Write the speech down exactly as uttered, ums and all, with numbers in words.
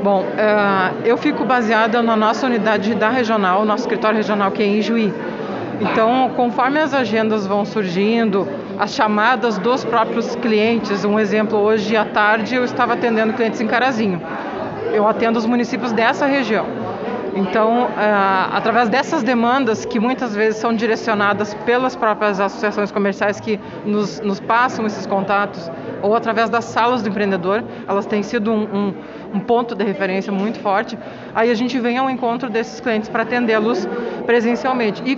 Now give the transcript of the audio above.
Bom, uh, eu fico baseada na nossa unidade da regional, nosso escritório regional, que é em Ijuí. Então, conforme as agendas vão surgindo, as chamadas dos próprios clientes, um exemplo, hoje à tarde eu estava atendendo clientes em Carazinho. Eu atendo os municípios dessa região. Então, uh, através dessas demandas, que muitas vezes são direcionadas pelas próprias associações comerciais que nos, nos passam esses contatos, ou através das salas do empreendedor, elas têm sido um, um, um ponto de referência muito forte, aí a gente vem ao encontro desses clientes para atendê-los presencialmente. E